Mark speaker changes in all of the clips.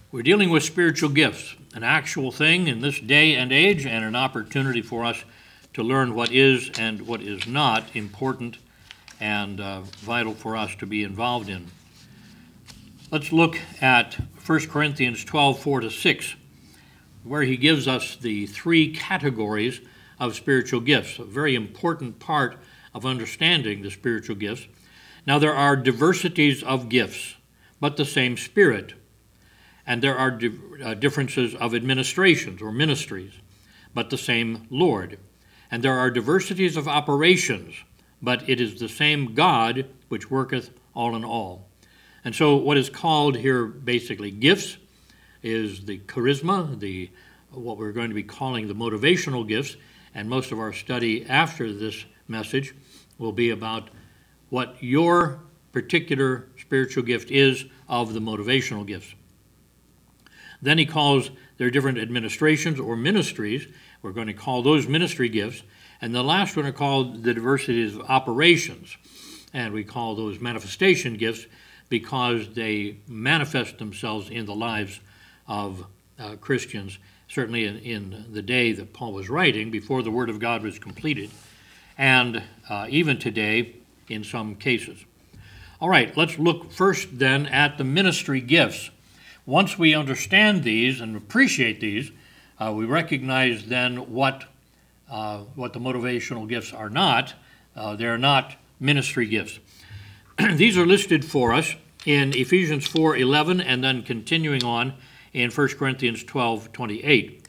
Speaker 1: We're dealing with spiritual gifts, an actual thing in this day and age, and an opportunity for us to learn what is and what is not important and vital for us to be involved in. Let's look at 1 Corinthians 12, 4-6, where he gives us the three categories of spiritual gifts, a very important part of understanding the spiritual gifts. Now, there are diversities of gifts, but the same Spirit. And there are differences of administrations or ministries, but the same Lord. And there are diversities of operations, but it is the same God which worketh all in all. And so what is called here basically gifts is the charisma, what we're going to be calling the motivational gifts, and most of our study after this message will be about what your particular spiritual gift is of the motivational gifts. Then he calls their different administrations or ministries. We're going to call those ministry gifts. And the last one are called the diversities of operations. And we call those manifestation gifts because they manifest themselves in the lives of Christians, certainly in the day that Paul was writing, before the Word of God was completed, and even today in some cases. All right, let's look first then at the ministry gifts. Once we understand these and appreciate these, we recognize then what the motivational gifts are not. They're not ministry gifts. These are listed for us in Ephesians 4:11 and then continuing on in 1 Corinthians 12:28.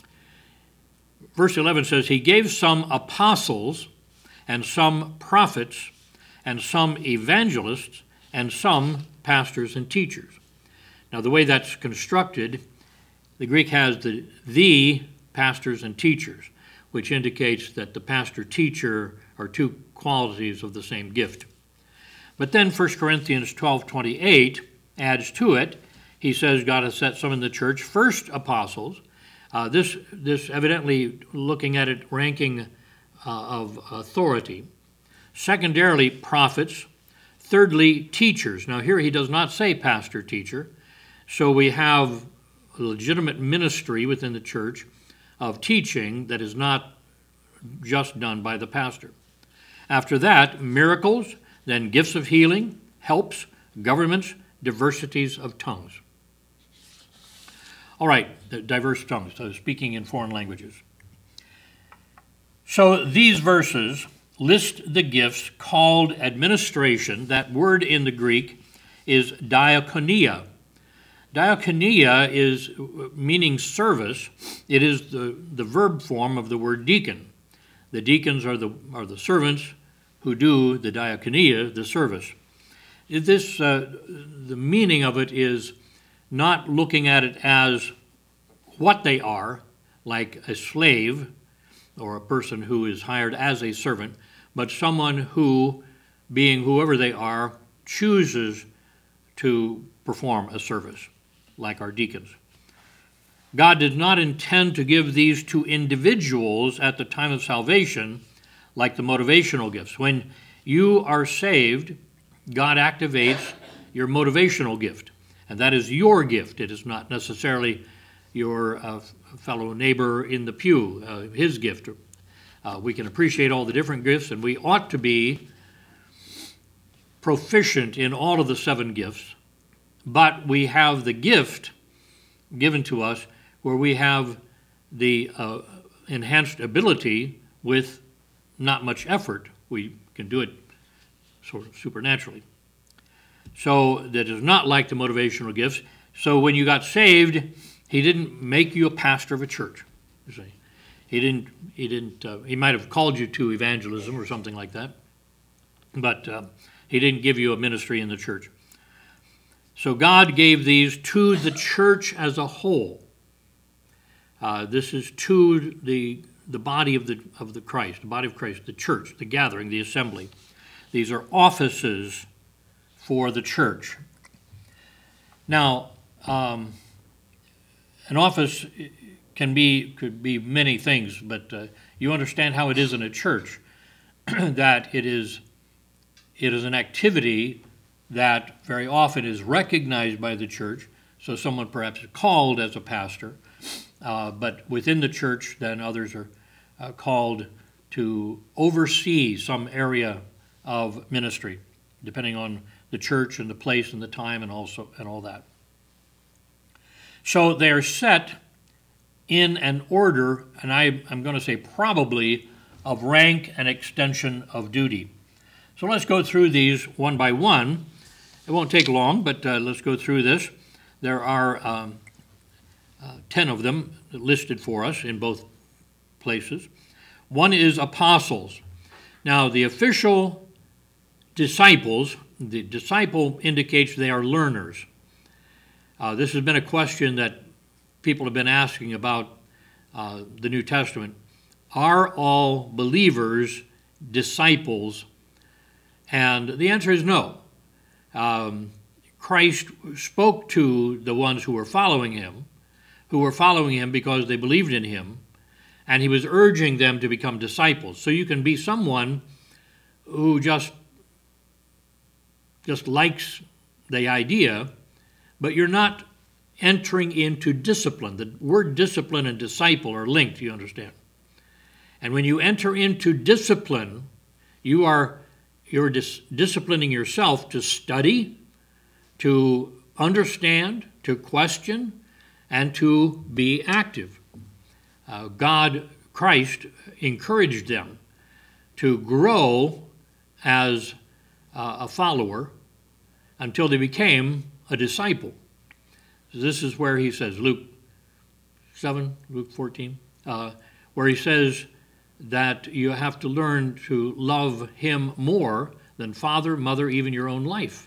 Speaker 1: Verse 11 says, He gave some apostles and some prophets and some evangelists and some pastors and teachers. Now, the way that's constructed, the Greek has the pastors and teachers, which indicates that the pastor-teacher are two qualities of the same gift. But then 1 Corinthians 12:28 adds to it. He says God has set some in the church, first apostles. This evidently looking at it ranking of authority. Secondarily, prophets. Thirdly, teachers. Now here he does not say pastor-teacher. So we have a legitimate ministry within the church of teaching that is not just done by the pastor. After that, miracles, then gifts of healing, helps, governments, diversities of tongues. All right, the diverse tongues, so speaking in foreign languages. So these verses list the gifts called administration. That word in the Greek is diakonia. Diakonia is meaning service. It is the verb form of the word deacon. The deacons are the servants who do the diakonia, the service. The meaning of it is not looking at it as what they are, like a slave or a person who is hired as a servant, but someone who, being whoever they are, chooses to perform a service, like our deacons. God did not intend to give these to individuals at the time of salvation like the motivational gifts. When you are saved, God activates your motivational gift, and that is your gift. It is not necessarily your fellow neighbor in the pew, his gift. We can appreciate all the different gifts, and we ought to be proficient in all of the 7 gifts, but we have the gift given to us where we have the enhanced ability with not much effort. We can do it sort of supernaturally. So that is not like the motivational gifts. So when you got saved, he didn't make you a pastor of a church. You see. He might have called you to evangelism or something like that, but he didn't give you a ministry in the church. So God gave these to the church as a whole. This is to the body of the Christ, the body of Christ, the church, the gathering, the assembly. These are offices for the church. Now, an office could be many things, but you understand how it is in a church, that it is an activity that very often is recognized by the church, So someone perhaps is called as a pastor, but within the church, then others are called to oversee some area of ministry, depending on the church and the place and the time and all that. So they are set in an order, and I'm going to say probably, of rank and extension of duty. So let's go through these one by one. It won't take long, but let's go through this. There are 10 of them listed for us in both places. One is apostles. Now, the official disciples, the disciple indicates they are learners. This has been a question that people have been asking about the New Testament. Are all believers disciples? And the answer is no. Christ spoke to the ones who were following him because they believed in him, and he was urging them to become disciples. So you can be someone who just likes the idea, but you're not entering into discipline. The word discipline and disciple are linked, you understand. And when you enter into discipline, you're disciplining yourself to study, to understand, to question, and to be active. Christ encouraged them to grow as a follower until they became a disciple. This is where he says, Luke 14, where he says that you have to learn to love him more than father, mother, even your own life.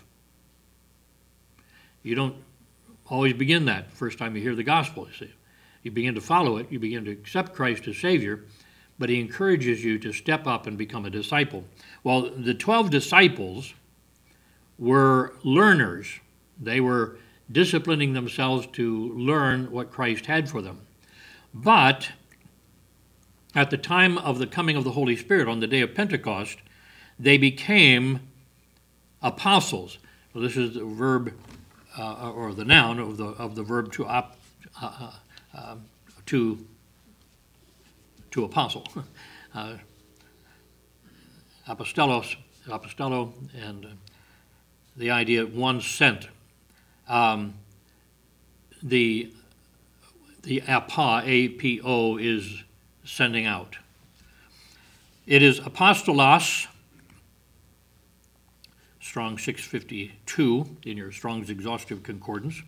Speaker 1: You don't always begin that first time you hear the gospel. You see, you begin to follow it, you begin to accept Christ as Savior, but he encourages you to step up and become a disciple. Well, the 12 disciples were learners. They were disciplining themselves to learn what Christ had for them. But at the time of the coming of the Holy Spirit, on the day of Pentecost, they became apostles. So this is the verb, or the noun of the verb to apostle. Apostello, and the idea one sent. The apo is sending out. It is apostolos, Strong's 652 in your Strong's Exhaustive Concordance.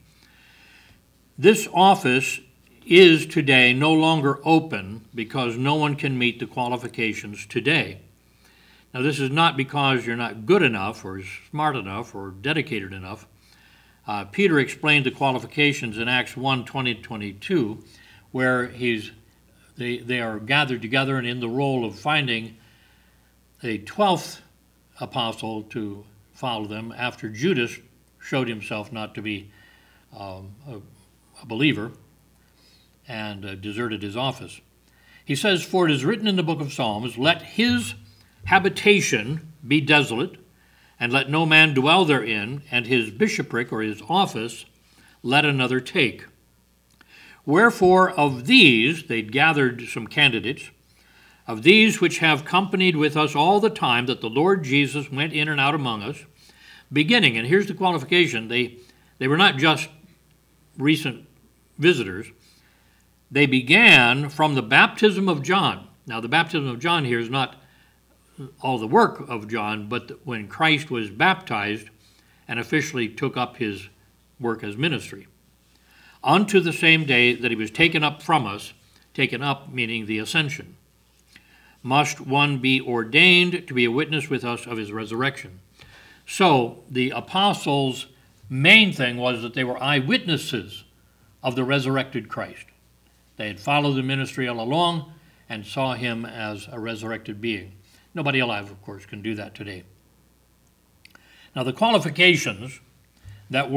Speaker 1: This office is today no longer open because no one can meet the qualifications today. Now, this is not because you're not good enough or smart enough or dedicated enough. Peter explained the qualifications in Acts 1:20-22, where they are gathered together and in the role of finding a 12th apostle to follow them after Judas showed himself not to be a believer and deserted his office. He says, "For it is written in the book of Psalms, let his habitation be desolate, and let no man dwell therein, and his bishopric or his office let another take. Wherefore of these," they'd gathered some candidates, "of these which have companied with us all the time that the Lord Jesus went in and out among us, beginning," and here's the qualification, they were not just recent visitors, they began from the baptism of John. Now the baptism of John here is not all the work of John, but when Christ was baptized and officially took up his work as ministry. "Unto the same day that he was taken up from us," taken up meaning the ascension, "must one be ordained to be a witness with us of his resurrection." So the apostles' main thing was that they were eyewitnesses of the resurrected Christ. They had followed the ministry all along and saw him as a resurrected being. Nobody alive, of course, can do that today. Now, the qualifications that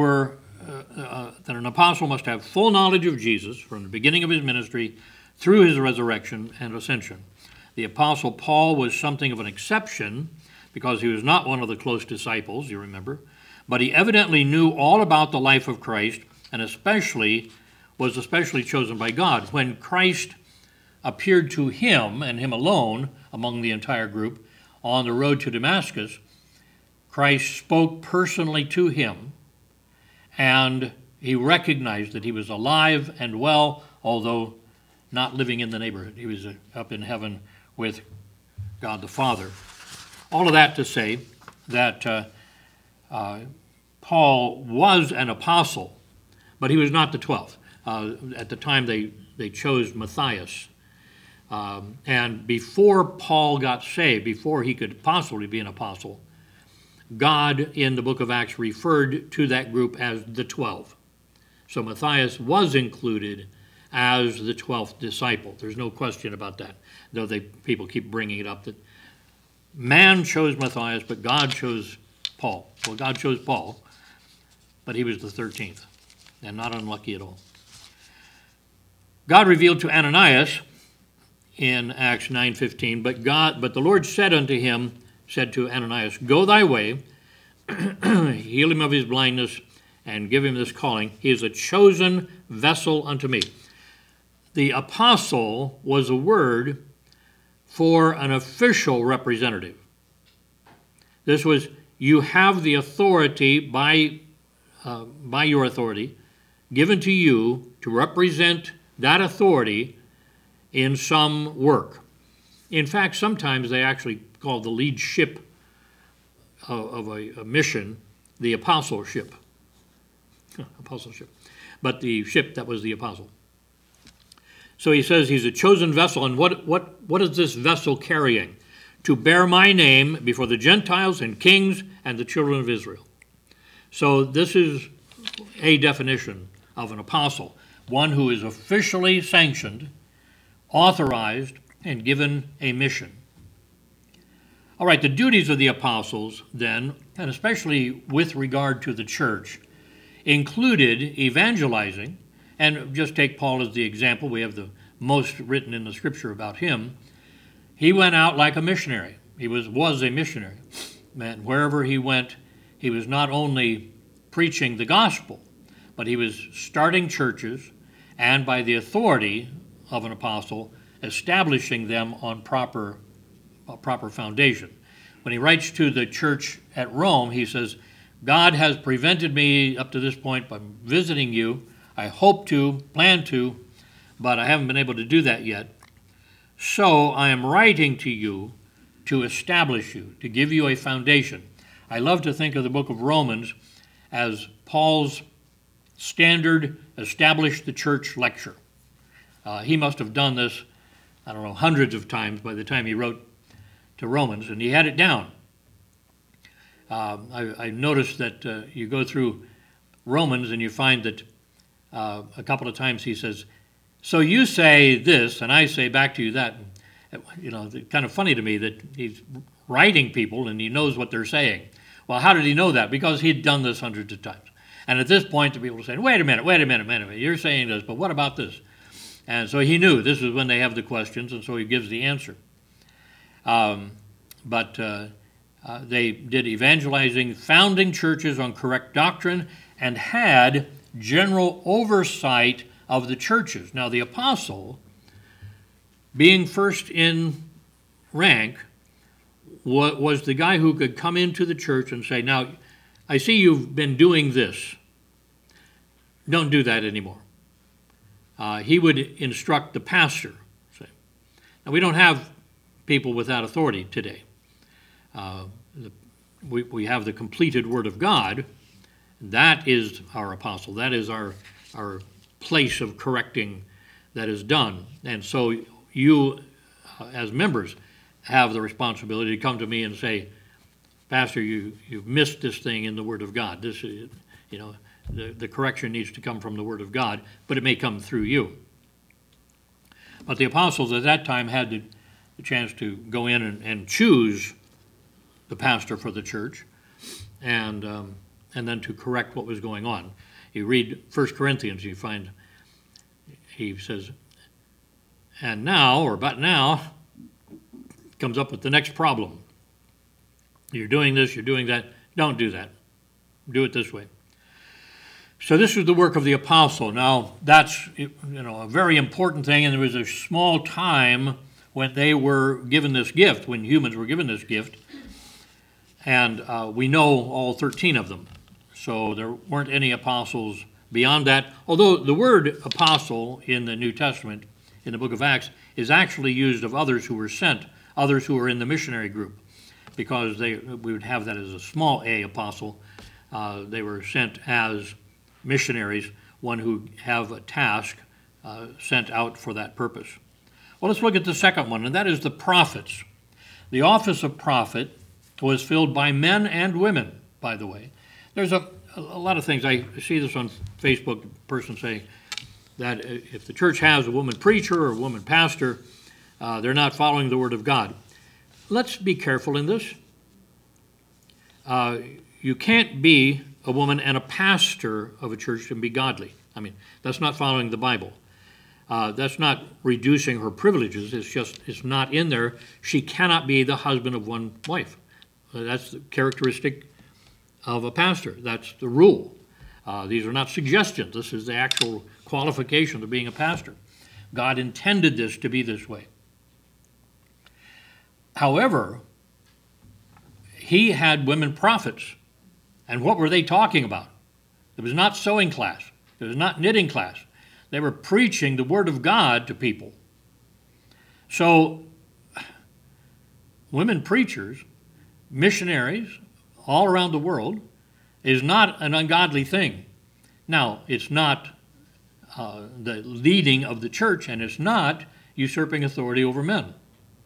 Speaker 1: an apostle must have full knowledge of Jesus from the beginning of his ministry through his resurrection and ascension. The apostle Paul was something of an exception because he was not one of the close disciples, you remember, but he evidently knew all about the life of Christ and was especially chosen by God. When Christ appeared to him, and him alone, among the entire group, on the road to Damascus, Christ spoke personally to him, and he recognized that he was alive and well, although not living in the neighborhood. He was up in heaven with God the Father. All of that to say that Paul was an apostle, but he was not the 12th. At the time, they chose Matthias. And before Paul got saved, before he could possibly be an apostle, God in the book of Acts referred to that group as the 12. So Matthias was included as the 12th disciple. There's no question about that, though people keep bringing it up that man chose Matthias, but God chose Paul. Well, God chose Paul, but he was the 13th, and not unlucky at all. God revealed to Ananias in Acts 9:15, but the Lord said to Ananias, "Go thy way, heal him of his blindness, and give him this calling. He is a chosen vessel unto me." The apostle was a word for an official representative. This was, you have the authority by your authority given to you to represent that authority in some work. In fact, sometimes they actually call the lead ship of a mission the apostleship. But the ship that was the apostle. So he says he's a chosen vessel, and what is this vessel carrying? To bear my name before the Gentiles and kings and the children of Israel. So this is a definition of an apostle, one who is officially sanctioned, authorized, and given a mission. All right, the duties of the apostles then, and especially with regard to the church, included evangelizing. And just take Paul as the example. We have the most written in the scripture about him. He went out like a missionary. He was a missionary. And wherever he went, he was not only preaching the gospel, but he was starting churches and, by the authority of an apostle, establishing them on proper foundation. When he writes to the church at Rome, he says, "God has prevented me up to this point from visiting you. I hope to, plan to, but I haven't been able to do that yet. So I am writing to you to establish you, to give you a foundation." I love to think of the book of Romans as Paul's standard establish the church lecture. He must have done this, hundreds of times by the time he wrote to Romans, and he had it down. I noticed that you go through Romans and you find that a couple of times he says, "So you say this, and I say back to you that." It's kind of funny to me that he's writing people and he knows what they're saying. Well, how did he know that? Because he'd done this hundreds of times. And at this point, the people are saying, wait a minute, you're saying this, but what about this? And so he knew this is when they have the questions, and so he gives the answer. But they did evangelizing, founding churches on correct doctrine, and had general oversight of the churches. Now, the apostle, being first in rank, was the guy who could come into the church and say, "Now, I see you've been doing this. Don't do that anymore." He would instruct the pastor. Now, we don't have people without authority today. We have the completed Word of God. That is our apostle. That is our place of correcting that is done. And so you, as members, have the responsibility to come to me and say, "Pastor, you've missed this thing in the Word of God. This is, the correction needs to come from the Word of God, but it may come through you." But the apostles at that time had the chance to go in and choose the pastor for the church, and then to correct what was going on. You read 1 Corinthians, you find he says, "And now," or "but now," comes up with the next problem. "You're doing this, you're doing that. Don't do that. Do it this way." So this was the work of the apostle. Now, that's a very important thing, and there was a small time when they were given this gift, when humans were given this gift, and we know all 13 of them. So there weren't any apostles beyond that, although the word apostle in the New Testament, in the book of Acts, is actually used of others who were sent, others who were in the missionary group, because we would have that as a small a, apostle. They were sent as missionaries, one who have a task sent out for that purpose. Well, let's look at the second one, and that is the prophets. The office of prophet was filled by men and women, by the way. There's a lot of things. I see this on Facebook, a person saying that if the church has a woman preacher or a woman pastor, they're not following the Word of God. Let's be careful in this. You can't be a woman and a pastor of a church and be godly. I mean, that's not following the Bible. That's not reducing her privileges. It's not in there. She cannot be the husband of one wife. That's the characteristic of a pastor. That's the rule. These are not suggestions. This is the actual qualification of being a pastor. God intended this to be this way. However, he had women prophets. And what were they talking about? It was not sewing class. It was not knitting class. They were preaching the Word of God to people. So, women preachers, missionaries, all around the world, is not an ungodly thing. Now, it's not the leading of the church, and it's not usurping authority over men.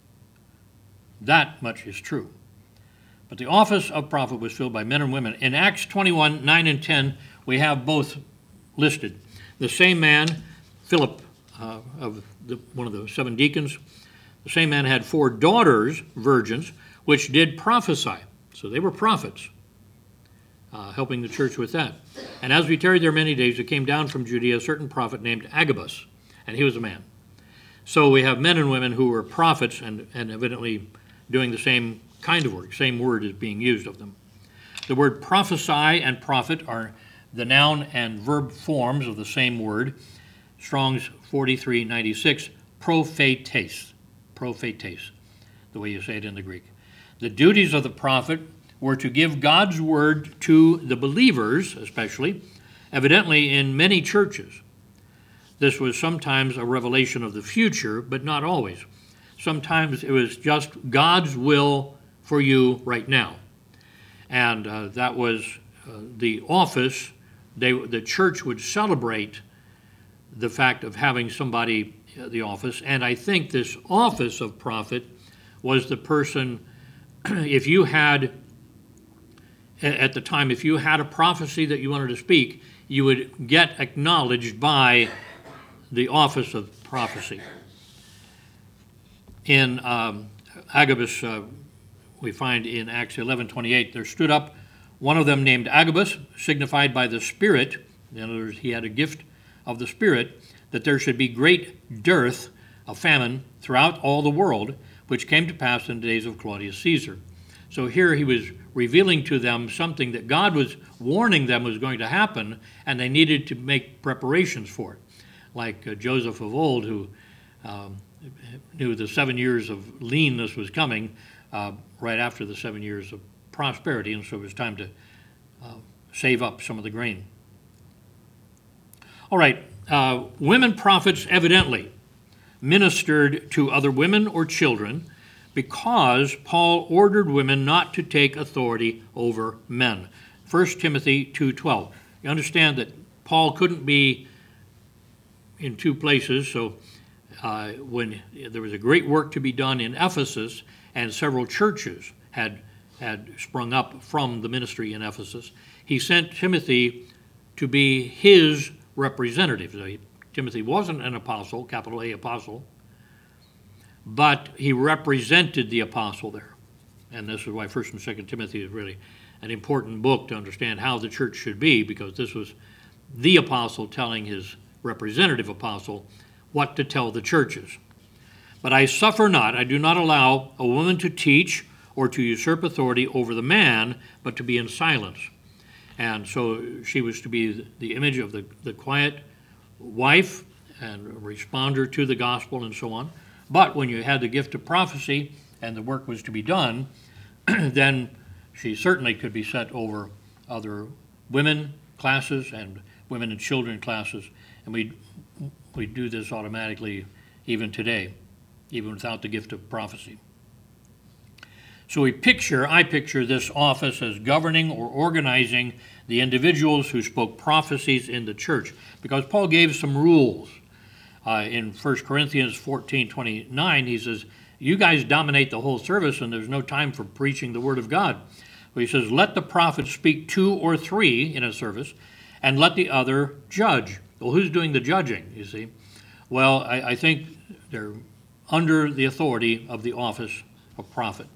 Speaker 1: That much is true. But the office of prophet was filled by men and women. In Acts 21, 9 and 10, we have both listed. The same man, Philip, one of the 7 deacons, the same man had 4 daughters, virgins, which did prophesy. So they were prophets, helping the church with that. And as we tarried there many days, there came down from Judea a certain prophet named Agabus, and he was a man. So we have men and women who were prophets and evidently doing the same kind of work. Same word is being used of them. The word prophesy and prophet are the noun and verb forms of the same word. Strong's 4396, prophetes, the way you say it in the Greek. The duties of the prophet were to give God's word to the believers, especially, evidently in many churches. This was sometimes a revelation of the future, but not always. Sometimes it was just God's will for you right now. And that was the office. The church would celebrate the fact of having somebody the office. And I think this office of prophet was the person, if you had, at the time, if you had a prophecy that you wanted to speak, you would get acknowledged by the office of prophecy. In Agabus, we find in Acts 11:28, there stood up one of them named Agabus, signified by the Spirit, in other words, he had a gift of the Spirit, that there should be great dearth of famine throughout all the world, which came to pass in the days of Claudius Caesar. So here he was revealing to them something that God was warning them was going to happen, and they needed to make preparations for it. Like Joseph of old, who knew the 7 years of leanness was coming right after the 7 years of prosperity, and so it was time to save up some of the grain. All right, women prophets evidently ministered to other women or children because Paul ordered women not to take authority over men. 1 Timothy 2:12. You understand that Paul couldn't be in 2 places, so when there was a great work to be done in Ephesus, and several churches had sprung up from the ministry in Ephesus, he sent Timothy to be his representative. So Timothy wasn't an apostle, capital A apostle, but he represented the apostle there. And this is why 1 and 2 Timothy is really an important book to understand how the church should be, because this was the apostle telling his representative apostle what to tell the churches. But I suffer not, I do not allow a woman to teach or to usurp authority over the man, but to be in silence. And so she was to be the image of the quiet wife and responder to the gospel and so on. But when you had the gift of prophecy and the work was to be done, then she certainly could be set over other women classes and women and children classes. And we do this automatically even today, even without the gift of prophecy. So I picture this office as governing or organizing the individuals who spoke prophecies in the church, because Paul gave some rules. In 1 Corinthians 14:29, he says, you guys dominate the whole service and there's no time for preaching the word of God. Well, he says, let the prophet speak 2 or 3 in a service, and let the other judge. Well, who's doing the judging, you see? Well, I think they're under the authority of the office of prophet.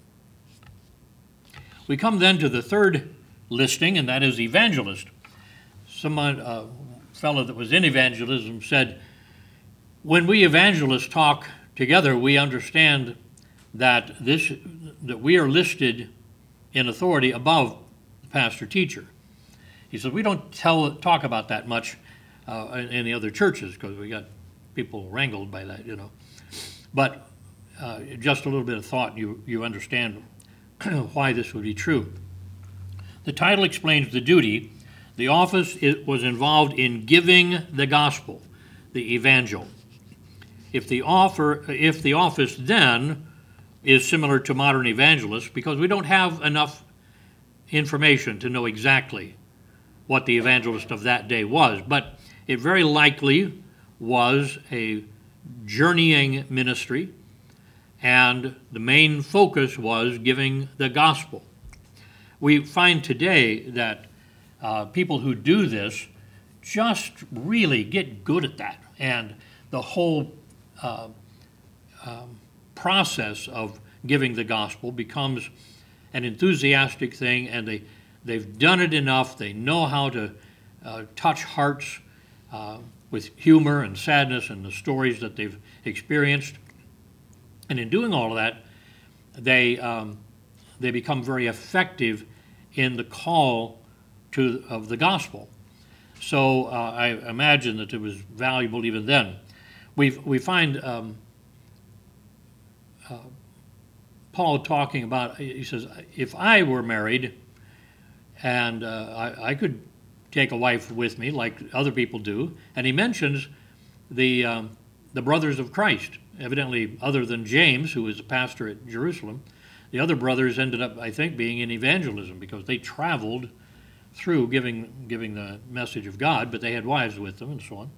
Speaker 1: We come then to the third listing, and that is evangelist. A fellow that was in evangelism said, when we evangelists talk together, we understand that we are listed in authority above the pastor-teacher. He said, we don't talk about that much in the other churches because we got people wrangled by that, But just a little bit of thought, you understand why this would be true. The title explains the duty. The office was involved in giving the gospel, the evangel. If the office then is similar to modern evangelists, because we don't have enough information to know exactly what the evangelist of that day was, but it very likely was a journeying ministry, and the main focus was giving the gospel. We find today that people who do this just really get good at that, and the whole process of giving the gospel becomes an enthusiastic thing, and they've done it enough. They know how to touch hearts with humor and sadness and the stories that they've experienced. And in doing all of that, they become very effective in the call of the gospel. So I imagine that it was valuable even then. We find Paul talking about, he says, if I were married and I could take a wife with me like other people do, and he mentions the brothers of Christ. Evidently, other than James, who was a pastor at Jerusalem, the other brothers ended up, I think, being in evangelism because they traveled through giving the message of God, but they had wives with them and so on.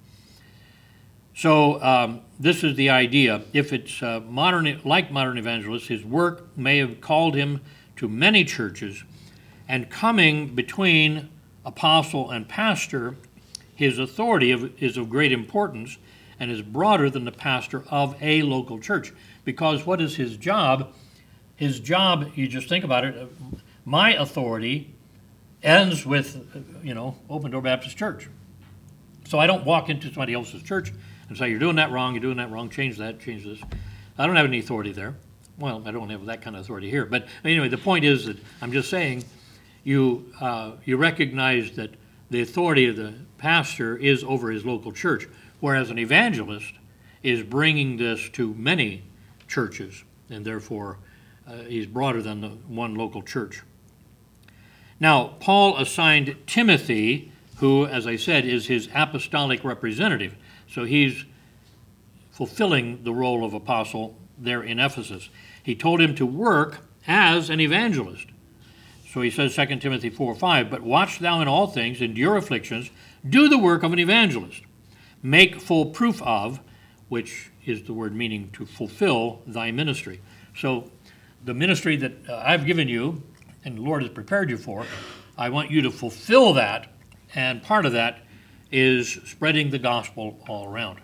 Speaker 1: So this is the idea. If it's modern evangelists, his work may have called him to many churches, and coming between apostle and pastor, his authority is of great importance and is broader than the pastor of a local church. Because what is his job? His job, you just think about it, my authority ends with, Open Door Baptist Church. So I don't walk into somebody else's church and say, you're doing that wrong, change that, change this. I don't have any authority there. Well, I don't have that kind of authority here. But anyway, the point is that I'm just saying you recognize that the authority of the pastor is over his local church, whereas an evangelist is bringing this to many churches, and therefore he's broader than the one local church. Now, Paul assigned Timothy, who, as I said, is his apostolic representative. So he's fulfilling the role of apostle there in Ephesus. He told him to work as an evangelist. So he says, 2 Timothy 4:5, but watch thou in all things, endure afflictions, do the work of an evangelist. Make full proof of, which is the word meaning to fulfill thy ministry. So the ministry that I've given you and the Lord has prepared you for, I want you to fulfill that, and part of that is spreading the gospel all around.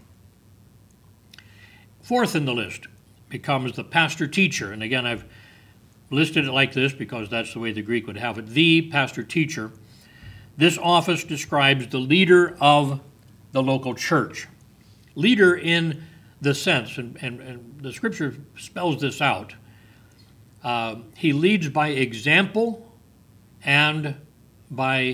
Speaker 1: Fourth in the list becomes the pastor-teacher, and again, I've listed it like this because that's the way the Greek would have it, the pastor-teacher. This office describes the leader of the local church. Leader in the sense, and the scripture spells this out, he leads by example and by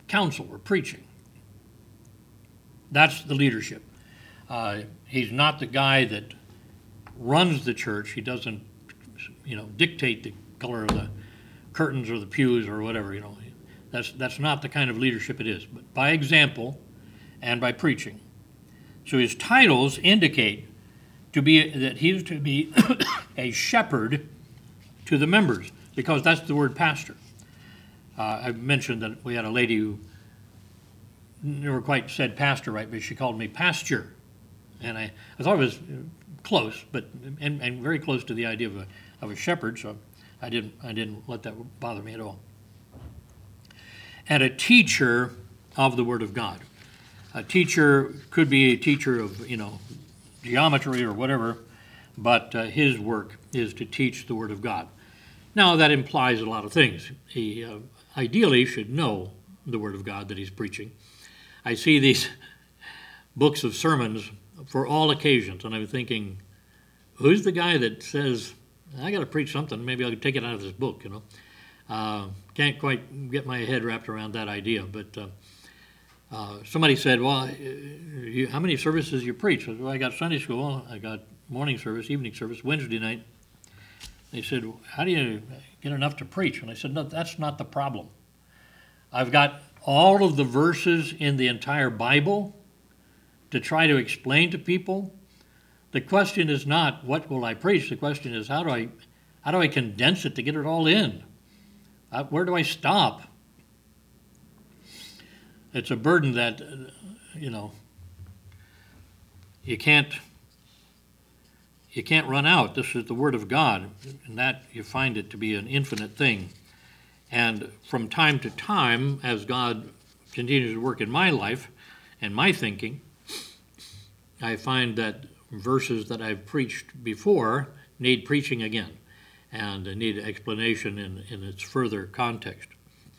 Speaker 1: counsel or preaching. That's the leadership. He's not the guy that runs the church. He doesn't, dictate the color of the curtains or the pews or whatever. That's not the kind of leadership it is. But by example and by preaching. So his titles indicate that he's to be a shepherd to the members, because that's the word pastor. I've mentioned that we had a lady who never quite said pastor right, but she called me pasture. And I thought it was close, and very close to the idea of a shepherd, so I didn't let that bother me at all. And a teacher of the Word of God. A teacher could be a teacher of, geometry or whatever, but his work is to teach the Word of God. Now, that implies a lot of things. He ideally should know the Word of God that he's preaching. I see these books of sermons for all occasions, and I'm thinking, who's the guy that says, I got to preach something, maybe I'll take it out of this book, Can't quite get my head wrapped around that idea, but somebody said, well, how many services you preach? Well, I got Sunday school, I got morning service, evening service, Wednesday night. They said, how do you get enough to preach? And I said, no, that's not the problem. I've got all of the verses in the entire Bible to try to explain to people. The question is not, what will I preach? The question is, how do I condense it to get it all in? Where do I stop? It's a burden that, you can't run out. This is the Word of God, and that you find it to be an infinite thing. And from time to time, as God continues to work in my life and my thinking, I find that verses that I've preached before need preaching again and need explanation in its further context.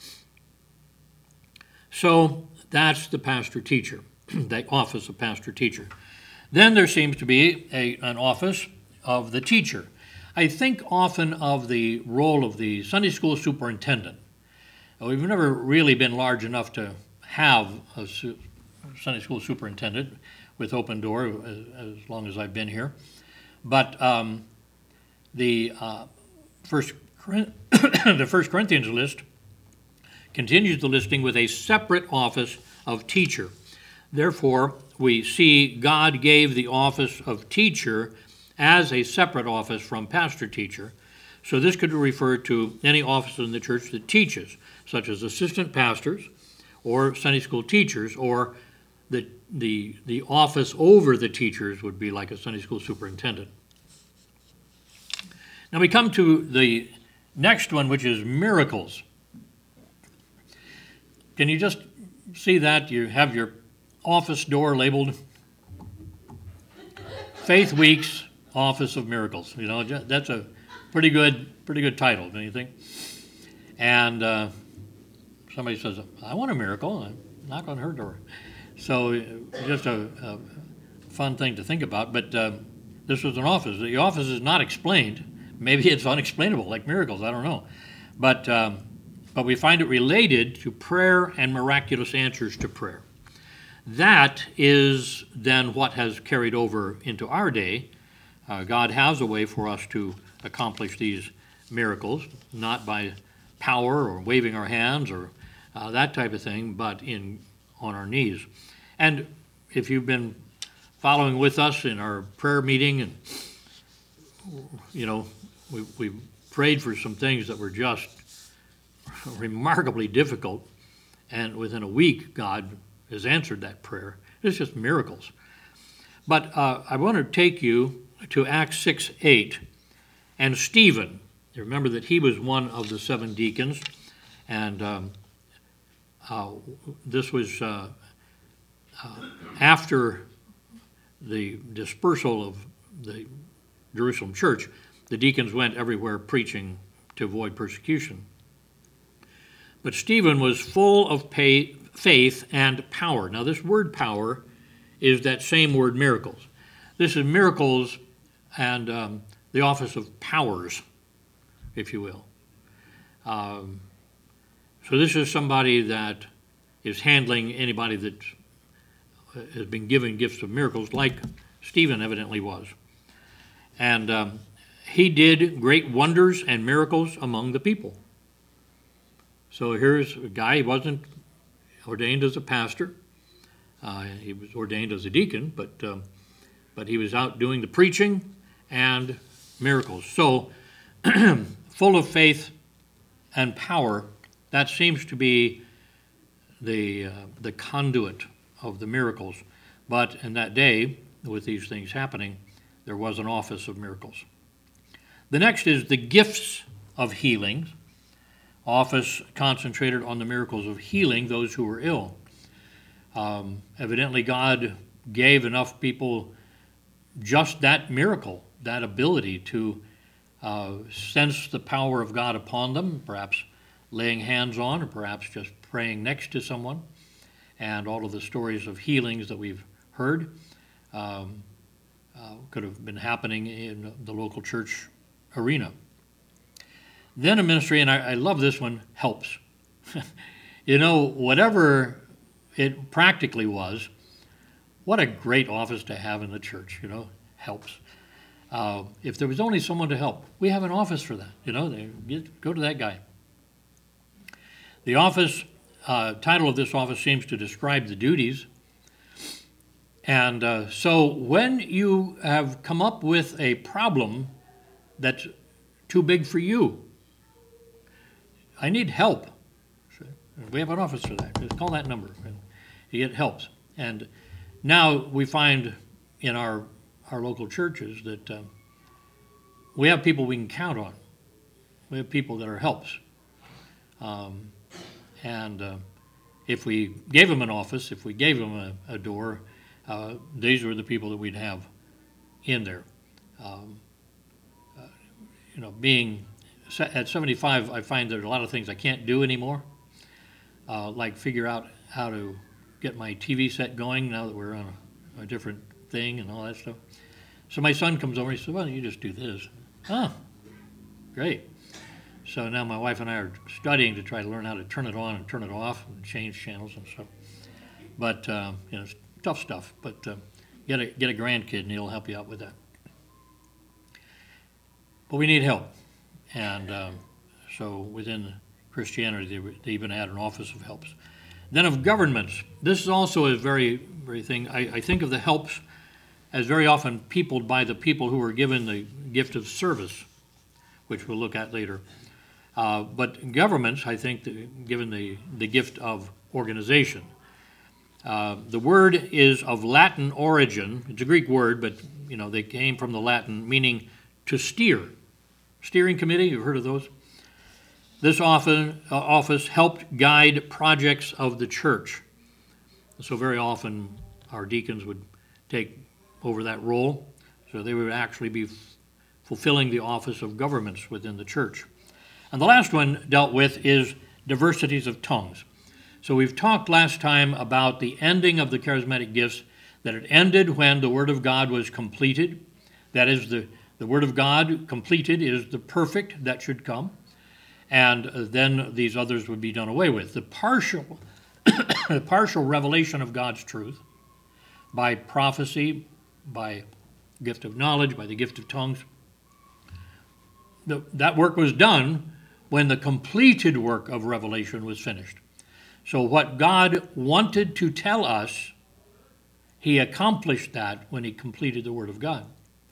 Speaker 1: So that's the pastor-teacher, the office of pastor-teacher. Then there seems to be an office of the teacher. I think often of the role of the Sunday school superintendent. We've never really been large enough to have a Sunday school superintendent with Open Door as long as I've been here. But the First Corinthians list continues the listing with a separate office of teacher. Therefore, we see God gave the office of teacher as a separate office from pastor-teacher. So this could refer to any office in the church that teaches, such as assistant pastors or Sunday school teachers, or the office over the teachers would be like a Sunday school superintendent. Now we come to the next one, which is miracles. Can you just see that? You have your office door labeled Faith Week's Office of Miracles. That's a pretty good title, don't you think? And somebody says, I want a miracle. I knock on her door. So just a fun thing to think about. But this was an office. The office is not explained. Maybe it's unexplainable, like miracles. I don't know. But we find it related to prayer and miraculous answers to prayer. That is then what has carried over into our day. God has a way for us to accomplish these miracles, not by power or waving our hands or that type of thing, but on our knees. And if you've been following with us in our prayer meeting, and we prayed for some things that were just remarkably difficult, and within a week God has answered that prayer. It's just miracles. But I want to take you to Acts 6:8, and Stephen. You remember that he was one of the 7 deacons, and this was after the dispersal of the Jerusalem church. The deacons went everywhere preaching to avoid persecution. But Stephen was full of faith and power. Now this word power is that same word miracles. This is miracles and the office of powers, if you will. So this is somebody that is handling anybody that has been given gifts of miracles, like Stephen evidently was. And he did great wonders and miracles among the people. So here's a guy, he wasn't ordained as a pastor. He was ordained as a deacon, but he was out doing the preaching and miracles. So full of faith and power, that seems to be the conduit of the miracles. But in that day, with these things happening, there was an office of miracles. The next is the gifts of healings. Office concentrated on the miracles of healing those who were ill. Evidently, God gave enough people just that miracle, that ability to sense the power of God upon them, perhaps laying hands on, or perhaps just praying next to someone. And all of the stories of healings that we've heard could have been happening in the local church arena. Then a ministry, and I love this one, helps. Whatever it practically was, what a great office to have in the church, helps. If there was only someone to help, we have an office for that, go to that guy. The office, title of this office seems to describe the duties. And so when you have come up with a problem that's too big for you, I need help. We have an office for that. Just call that number. It helps. And now we find in our local churches that we have people we can count on. We have people that are helps. If we gave them an office, if we gave them a door, these were the people that we'd have in there. Being at 75, I find there are a lot of things I can't do anymore, like figure out how to get my TV set going now that we're on a different thing and all that stuff. So my son comes over and he says, "Why don't you just do this?" Oh, great. So now my wife and I are studying to try to learn how to turn it on and turn it off and change channels and stuff. But, it's tough stuff. But get a grandkid and he'll help you out with that. But we need help. And so within Christianity, they even had an office of helps. Then of governments. This is also a very, very thing. I think of the helps as very often peopled by the people who were given the gift of service, which we'll look at later. But governments, I think, given the gift of organization. The word is of Latin origin. It's a Greek word, but they came from the Latin, meaning to steer. Steering committee, you've heard of those? This office helped guide projects of the church. So very often our deacons would take over that role. So they would actually be fulfilling the office of governments within the church. And the last one dealt with is diversities of tongues. So we've talked last time about the ending of the charismatic gifts, that it ended when the Word of God was completed. That is, the Word of God completed is the perfect that should come. And then these others would be done away with. The partial revelation of God's truth by prophecy, by gift of knowledge, by the gift of tongues, that work was done when the completed work of revelation was finished. So what God wanted to tell us, he accomplished that when he completed the Word of God.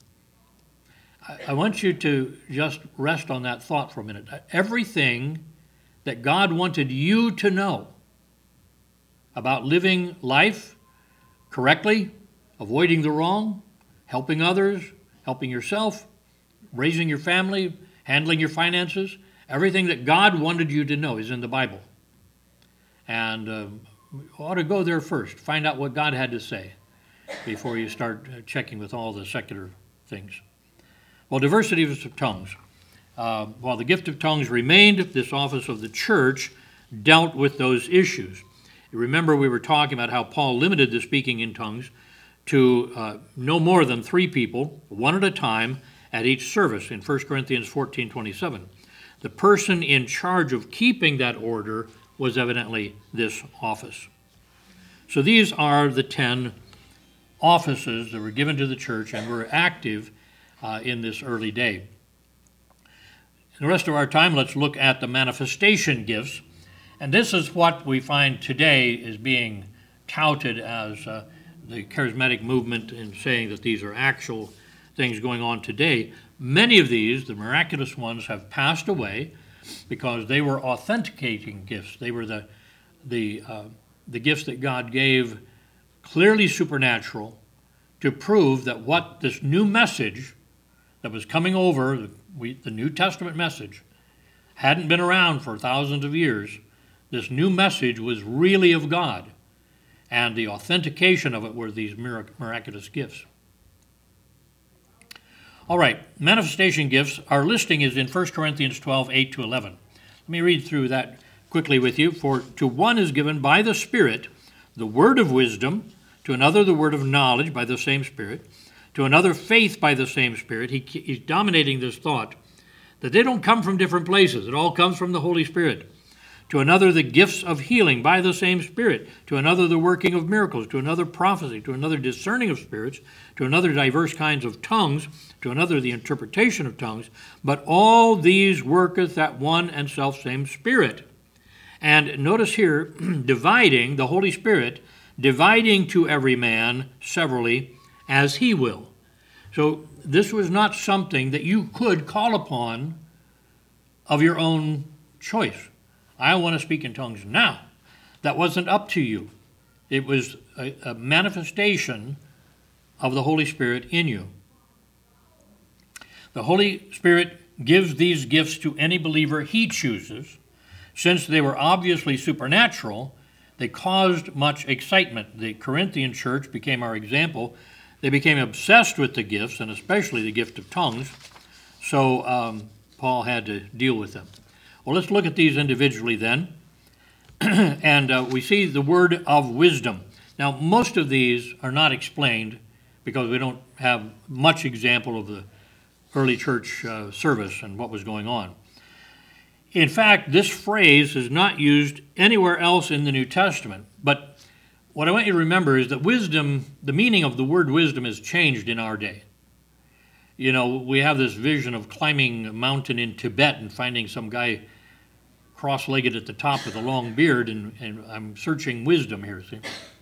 Speaker 1: I want you to just rest on that thought for a minute. Everything that God wanted you to know about living life correctly, avoiding the wrong, helping others, helping yourself, raising your family, handling your finances, everything that God wanted you to know is in the Bible. And you ought to go there first. Find out what God had to say before you start checking with all the secular things. Well, diversity of tongues. While the gift of tongues remained, this office of the church dealt with those issues. You remember we were talking about how Paul limited the speaking in tongues to no more than 3 people, one at a time, at each service in 1 Corinthians 14:27. The person in charge of keeping that order was evidently this office. So these are the 10 offices that were given to the church and were active in this early day. In the rest of our time, let's look at the manifestation gifts. And this is what we find today is being touted as the charismatic movement in saying that these are actual things going on today. Many of these, the miraculous ones, have passed away because they were authenticating gifts. They were the gifts that God gave, clearly supernatural, to prove that what this new message that was coming over, the New Testament message, hadn't been around for thousands of years. This new message was really of God, and the authentication of it were these miraculous gifts. All right, manifestation gifts, our listing is in 1 Corinthians 12, 8 to 11. Let me read through that quickly with you. For to one is given by the Spirit the word of wisdom, to another the word of knowledge by the same Spirit, to another faith by the same Spirit. He's dominating this thought that they don't come from different places. It all comes from the Holy Spirit. To another the gifts of healing by the same Spirit, to another the working of miracles, to another prophecy, to another discerning of spirits, to another diverse kinds of tongues, to another the interpretation of tongues. But all these worketh that one and selfsame Spirit. And notice here, dividing, the Holy Spirit, dividing to every man severally as he will. So this was not something that you could call upon of your own choice. I want to speak in tongues now. That wasn't up to you. It was a manifestation of the Holy Spirit in you. The Holy Spirit gives these gifts to any believer he chooses. Since they were obviously supernatural, they caused much excitement. The Corinthian church became our example. They became obsessed with the gifts, and especially the gift of tongues. So Paul had to deal with them. Well, let's look at these individually then. And we see the word of wisdom. Now, most of these are not explained because we don't have much example of the early church service and what was going on. In fact, this phrase is not used anywhere else in the New Testament. But what I want you to remember is that wisdom, the meaning of the word wisdom has changed in our day. You know, we have this vision of climbing a mountain in Tibet and finding some guy cross-legged at the top with a long beard, and I'm searching wisdom here, see.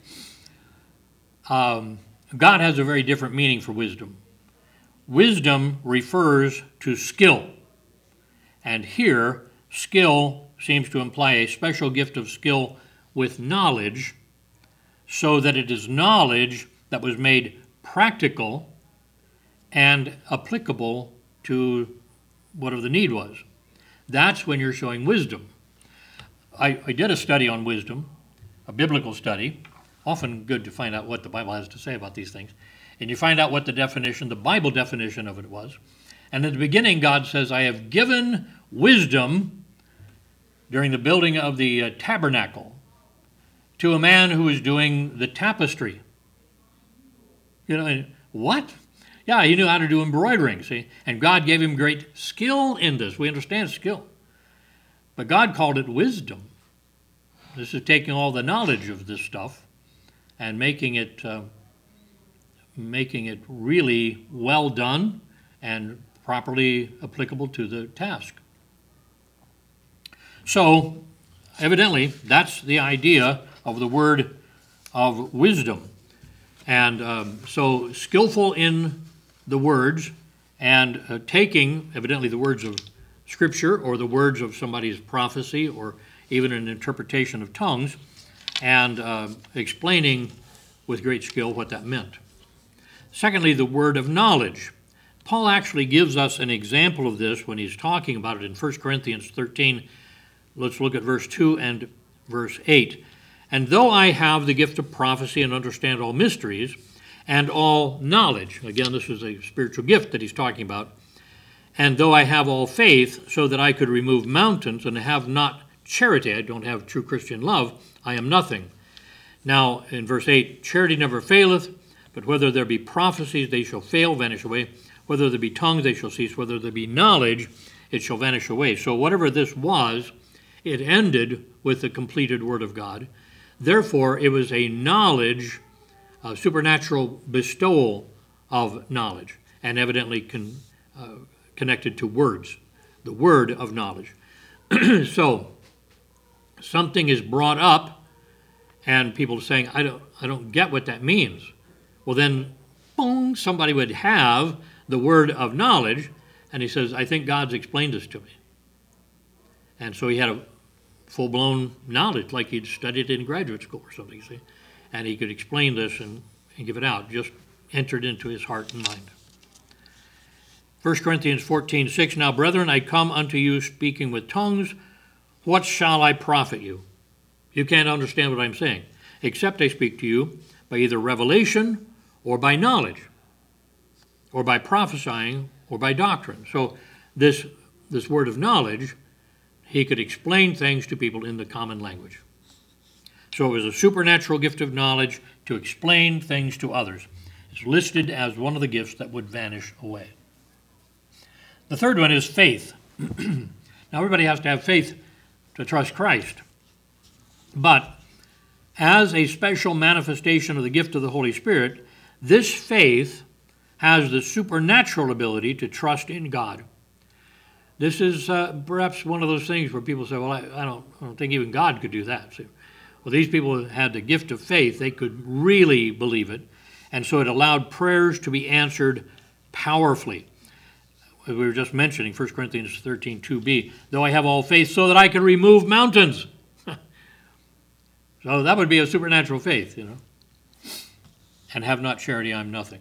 Speaker 1: God has a very different meaning for wisdom. Wisdom refers to skill. And here, skill seems to imply a special gift of skill with knowledge, so that it is knowledge that was made practical and applicable to whatever the need was. That's when you're showing wisdom. I did a study on wisdom, a biblical study, often good to find out what the Bible has to say about these things. And you find out what the definition, the Bible definition of it was. And at the beginning, God says, I have given wisdom during the building of the tabernacle to a man who was doing the tapestry. You know, and what? Yeah, he knew how to do embroidering, see? And God gave him great skill in this. We understand skill. But God called it wisdom. This is taking all the knowledge of this stuff and making it really well done and properly applicable to the task. So, evidently, that's the idea of the word of wisdom. And so, skillful in the words and taking, evidently, the words of Scripture or the words of somebody's prophecy or even an interpretation of tongues and explaining with great skill what that meant. Secondly, the word of knowledge. Paul actually gives us an example of this when he's talking about it in 1 Corinthians 13. Let's look at verse 2 and verse 8. And though I have the gift of prophecy and understand all mysteries and all knowledge, again, this is a spiritual gift that he's talking about, and though I have all faith so that I could remove mountains and have not charity, I don't have true Christian love, I am nothing. Now, in verse 8, charity never faileth, but whether there be prophecies, they shall fail, vanish away. Whether there be tongues, they shall cease. Whether there be knowledge, it shall vanish away. So whatever this was, It ended with the completed Word of God. Therefore, it was a knowledge, a supernatural bestowal of knowledge, and evidently connected to words, the word of knowledge. So, something is brought up, and people are saying, I don't get what that means. Well, then, boom, somebody would have the word of knowledge, and he says, I think God's explained this to me. And so he had a full-blown knowledge, like he'd studied in graduate school or something, see? And he could explain this and give it out, just entered into his heart and mind. 1 Corinthians 14:6, Now, brethren, I come unto you speaking with tongues. What shall I profit you? You can't understand what I'm saying, except I speak to you by either revelation or by knowledge, or by prophesying, or by doctrine. So this word of knowledge, he could explain things to people in the common language. So it was a supernatural gift of knowledge to explain things to others. It's listed as one of the gifts that would vanish away. The third one is faith. Now, everybody has to have faith to trust Christ. But as a special manifestation of the gift of the Holy Spirit, this faith has the supernatural ability to trust in God. This is perhaps one of those things where people say, well, I don't think even God could do that. So, well, these people had the gift of faith. They could really believe it. And so it allowed prayers to be answered powerfully. We were just mentioning 1 Corinthians 13:2b, though I have all faith so that I can remove mountains. So that would be a supernatural faith, And have not charity, I'm nothing.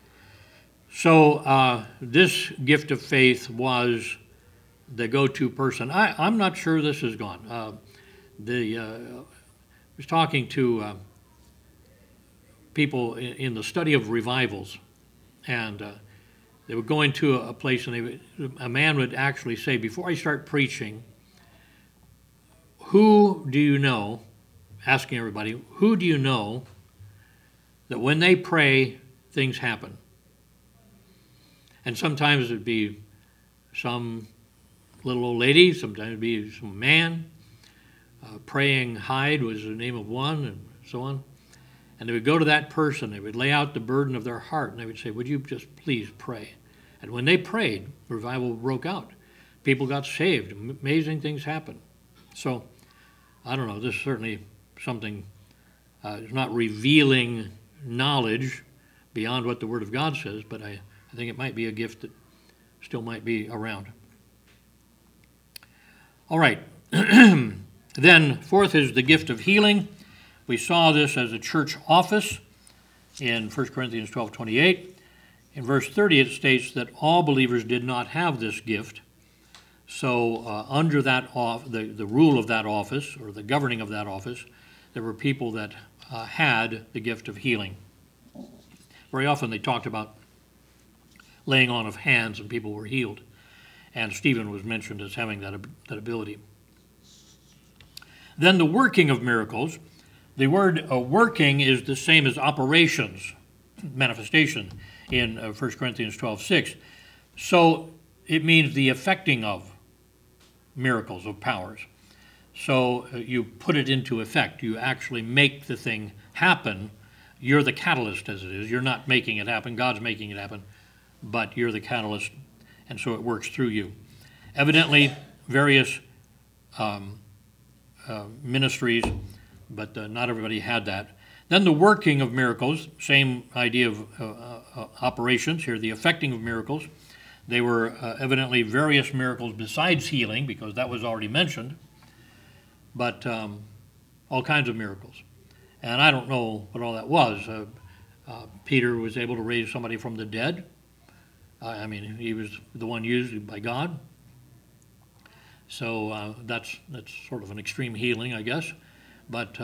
Speaker 1: So this gift of faith was the go-to person. I'm not sure this is gone. I was talking to people in the study of revivals, and they would go into a place, and a man would actually say, before I start preaching, who do you know, asking everybody, who do you know that when they pray, things happen? And sometimes it'd be some little old lady, sometimes it'd be some man. Praying Hyde was the name of one, and so on. And they would go to that person, they would lay out the burden of their heart, and they would say, would you just please pray? And when they prayed, revival broke out. People got saved. Amazing things happened. So, I don't know, this is certainly something, it's not revealing knowledge beyond what the Word of God says, but I think it might be a gift that still might be around. All right. Then, fourth is the gift of healing. We saw this as a church office in 1 Corinthians 12:28. In verse 30, it states that all believers did not have this gift. So under that the rule of that office, or the governing of that office, there were people that had the gift of healing. Very often they talked about laying on of hands and people were healed. And Stephen was mentioned as having that ability. Then the working of miracles. The word working is the same as operations, manifestation, in 1 Corinthians 12:6. So it means the effecting of miracles, of powers. So you put it into effect. You actually make the thing happen. You're the catalyst, as it is. You're not making it happen. God's making it happen. But you're the catalyst, and so it works through you. Evidently, various ministries, but not everybody had that. Then the working of miracles, same idea of operations here, the effecting of miracles. They were evidently various miracles besides healing, because that was already mentioned, but all kinds of miracles. And I don't know what all that was. Peter was able to raise somebody from the dead. He was the one used by God. So that's sort of an extreme healing, I guess. But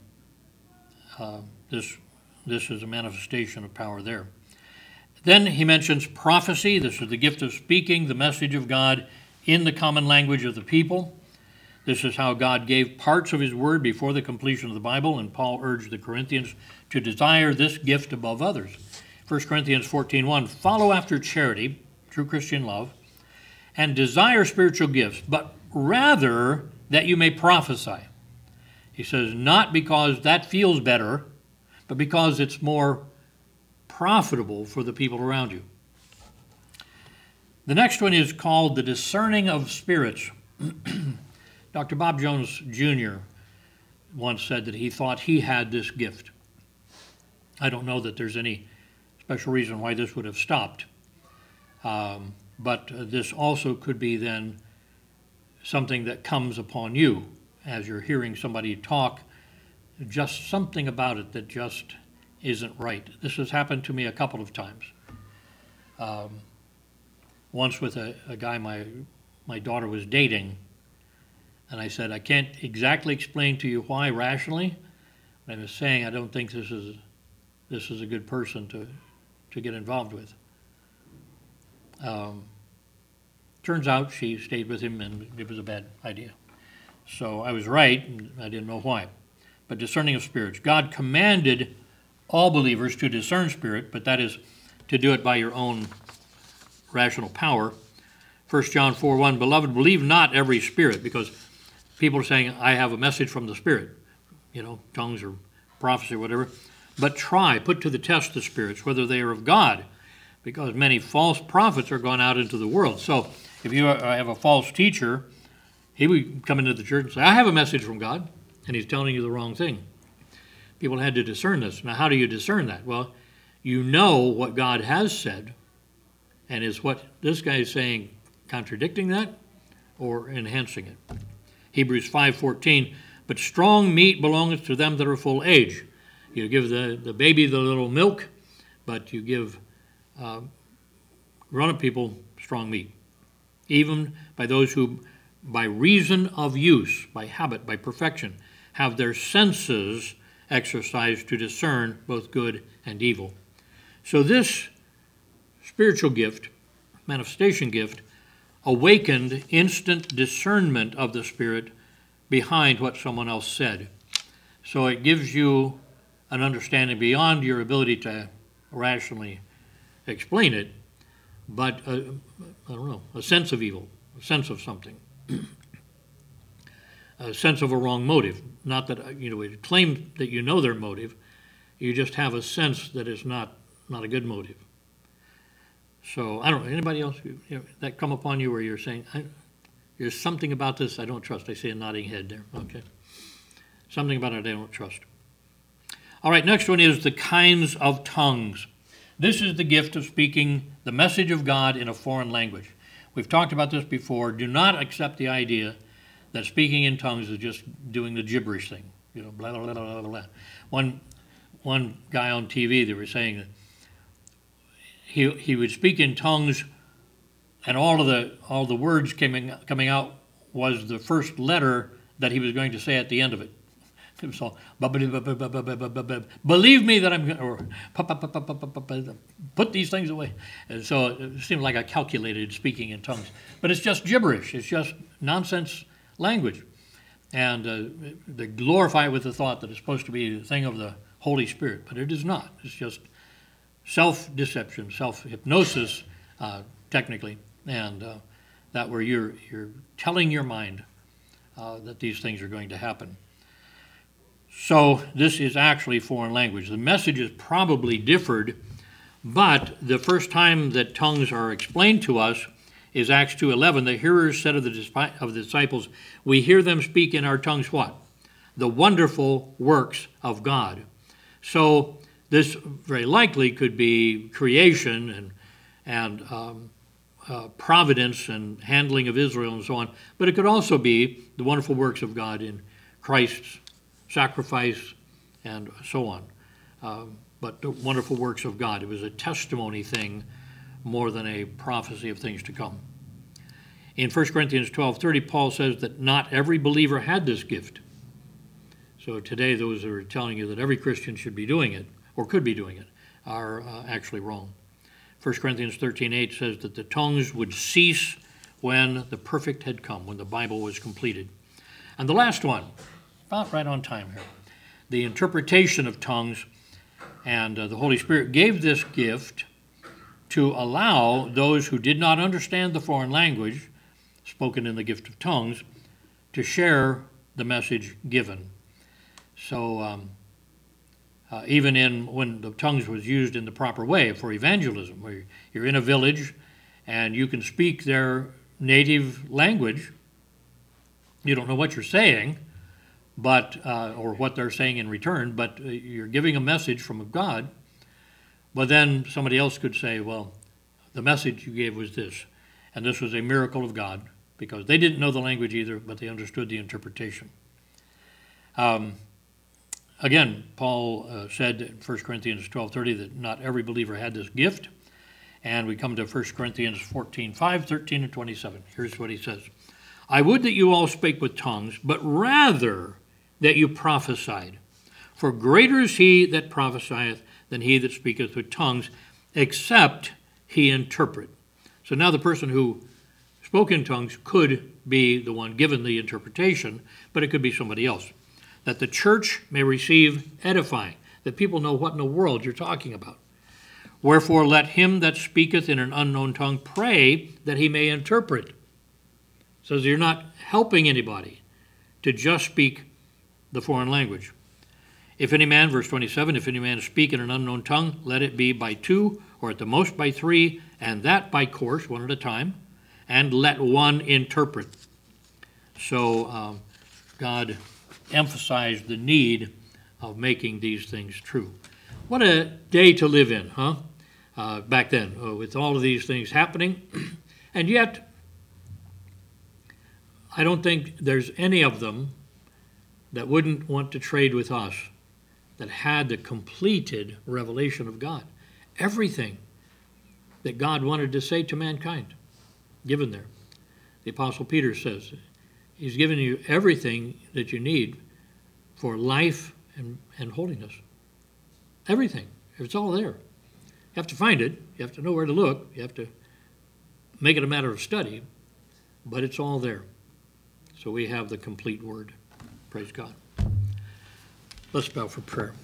Speaker 1: this is a manifestation of power there. Then he mentions prophecy. This is the gift of speaking the message of God in the common language of the people. This is how God gave parts of his word before the completion of the Bible, and Paul urged the Corinthians to desire this gift above others. 1 Corinthians 14:1, follow after charity, true Christian love, and desire spiritual gifts, but rather that you may prophesy. He says, not because that feels better, but because it's more profitable for the people around you. The next one is called the discerning of spirits. Dr. Bob Jones Jr. once said that he thought he had this gift. I don't know that there's any special reason why this would have stopped. But this also could be then something that comes upon you as you're hearing somebody talk, just something about it that just isn't right. This has happened to me a couple of times. Once with a guy my daughter was dating, and I said, I can't exactly explain to you why rationally, but I was saying I don't think this is a good person to get involved with. Turns out she stayed with him and it was a bad idea. So I was right, and I didn't know why. But discerning of spirits. God commanded all believers to discern spirit, but that is to do it by your own rational power. 1 John 4:1, Beloved, believe not every spirit, because people are saying, I have a message from the Spirit, tongues or prophecy or whatever. But try, put to the test the spirits, whether they are of God, because many false prophets are gone out into the world. So if you have a false teacher, he would come into the church and say, I have a message from God, and he's telling you the wrong thing. People had to discern this. Now, how do you discern that? Well, you know what God has said, and is what this guy is saying contradicting that or enhancing it? Hebrews 5:14, but strong meat belongeth to them that are full age. You give the baby the little milk, but you give grown-up people strong meat. Even by those who, by reason of use, by habit, by perfection, have their senses exercised to discern both good and evil. So this spiritual gift, manifestation gift, awakened instant discernment of the Spirit behind what someone else said. So it gives you an understanding beyond your ability to rationally explain it, but a sense of evil, a sense of something, a sense of a wrong motive. Not that it claim that you know their motive, you just have a sense that it's not a good motive. So I don't know, anybody else that come upon you where you're saying, there's something about this I don't trust. I see a nodding head there. Okay. Something about it I don't trust. All right, next one is the kinds of tongues. This is the gift of speaking the message of God in a foreign language. We've talked about this before. Do not accept the idea that speaking in tongues is just doing the gibberish thing. Blah, blah, blah, blah, blah. One guy on TV, they were saying that he would speak in tongues, and all the words coming out was the first letter that he was going to say at the end of it. It was all, believe me that I'm going, or put these things away. And so it seemed like a calculated speaking in tongues. But it's just gibberish. It's just nonsense language. And they glorify it with the thought that it's supposed to be the thing of the Holy Spirit. But it is not. It's just self-deception, self-hypnosis, technically. And that where you're telling your mind that these things are going to happen. So this is actually foreign language. The message is probably differed, but the first time that tongues are explained to us is Acts 2:11. The hearers said of the disciples, we hear them speak in our tongues what? The wonderful works of God. So this very likely could be creation and providence and handling of Israel and so on, but it could also be the wonderful works of God in Christ's sacrifice and so on. But the wonderful works of God. It was a testimony thing more than a prophecy of things to come. In 1 Corinthians 12:30, Paul says that not every believer had this gift. So today those who are telling you that every Christian should be doing it, or could be doing it, are actually wrong. 1 Corinthians 13:8 says that the tongues would cease when the perfect had come, when the Bible was completed. And the last one, about right on time here, the interpretation of tongues, and the Holy Spirit gave this gift to allow those who did not understand the foreign language spoken in the gift of tongues to share the message given. So even when the tongues was used in the proper way for evangelism, where you're in a village and you can speak their native language, you don't know what you're saying, but or what they're saying in return, but you're giving a message from God. But then somebody else could say, well, the message you gave was this, and this was a miracle of God, because they didn't know the language either, but they understood the interpretation. Again, Paul said in 1 Corinthians 12:30 that not every believer had this gift, and we come to 1 Corinthians 14:5, 13, and 27. Here's what he says. I would that you all spake with tongues, but rather that you prophesied. For greater is he that prophesieth than he that speaketh with tongues, except he interpret. So now the person who spoke in tongues could be the one given the interpretation, but it could be somebody else. That the church may receive edifying, that people know what in the world you're talking about. Wherefore let him that speaketh in an unknown tongue pray that he may interpret. So you're not helping anybody to just speak the foreign language. If any man, verse 27, if any man speak in an unknown tongue, let it be by two, or at the most by three, and that by course, one at a time, and let one interpret. So God emphasized the need of making these things true. What a day to live in, huh? Back then, with all of these things happening. And yet, I don't think there's any of them that wouldn't want to trade with us, that had the completed revelation of God. Everything that God wanted to say to mankind, given there. The Apostle Peter says, he's given you everything that you need for life and holiness. Everything. It's all there. You have to find it. You have to know where to look. You have to make it a matter of study. But it's all there. So we have the complete word. Praise God. Let's bow for prayer.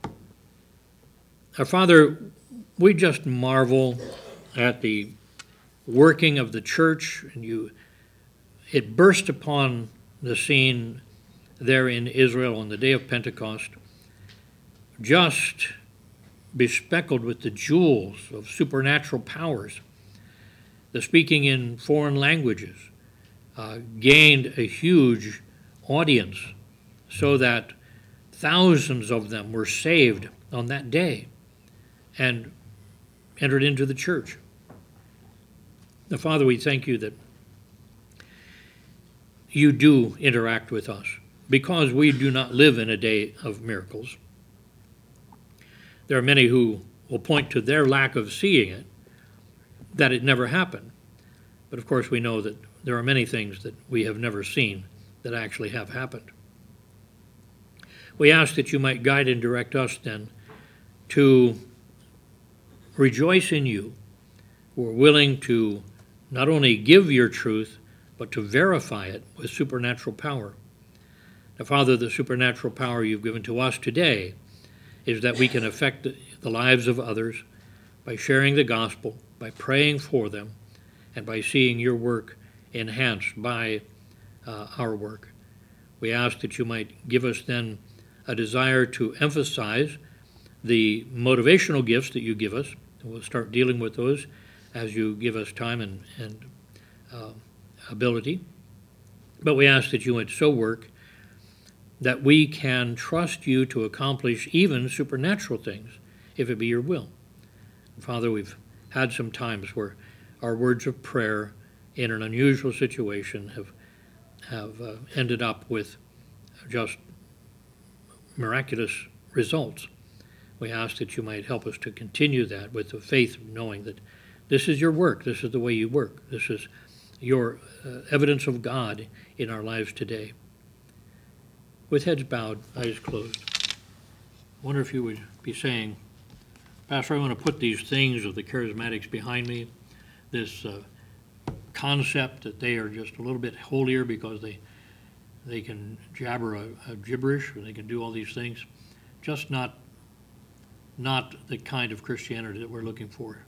Speaker 1: Our Father, we just marvel at the working of the church, and it burst upon the scene there in Israel on the day of Pentecost, just bespeckled with the jewels of supernatural powers. The speaking in foreign languages gained a huge audience, so that thousands of them were saved on that day and entered into the church. Now, Father, we thank you that you do interact with us, because we do not live in a day of miracles. There are many who will point to their lack of seeing it, that it never happened. But of course we know that there are many things that we have never seen that actually have happened. We ask that you might guide and direct us then to rejoice in you, who are willing to not only give your truth, but to verify it with supernatural power. Now, Father, the supernatural power you've given to us today is that we can affect the lives of others by sharing the gospel, by praying for them, and by seeing your work enhanced by our work. We ask that you might give us then a desire to emphasize the motivational gifts that you give us. And we'll start dealing with those as you give us time and ability. But we ask that you would so work that we can trust you to accomplish even supernatural things, if it be your will. Father, we've had some times where our words of prayer in an unusual situation have ended up with just miraculous results. We ask that you might help us to continue that with the faith, knowing that this is your work, this is the way you work, this is your evidence of God in our lives today. With heads bowed, eyes closed, I wonder if you would be saying, Pastor, I want to put these things of the charismatics behind me, this concept that they are just a little bit holier because they can jabber a gibberish, or they can do all these things, just not the kind of Christianity that we're looking for.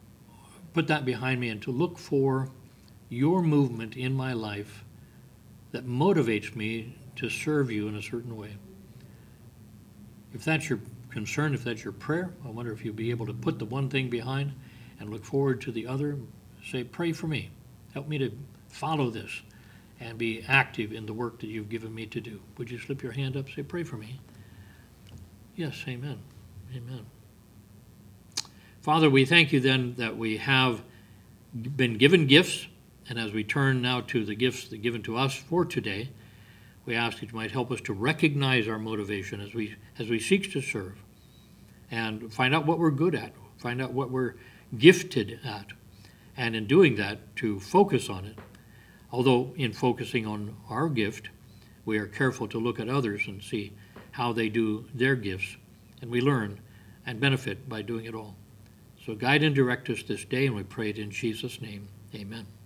Speaker 1: Put that behind me, and to look for your movement in my life that motivates me to serve you in a certain way. If that's your concern, if that's your prayer, I wonder if you'll be able to put the one thing behind and look forward to the other. Say, pray for me. Help me to follow this and be active in the work that you've given me to do. Would you slip your hand up? Say, pray for me. Yes, amen. Amen. Father, we thank you then that we have been given gifts, and as we turn now to the gifts that are given to us for today, we ask that you might help us to recognize our motivation as we seek to serve and find out what we're good at, find out what we're gifted at, and in doing that, to focus on it. Although in focusing on our gift, we are careful to look at others and see how they do their gifts, and we learn and benefit by doing it all. So guide and direct us this day, and we pray it in Jesus' name. Amen.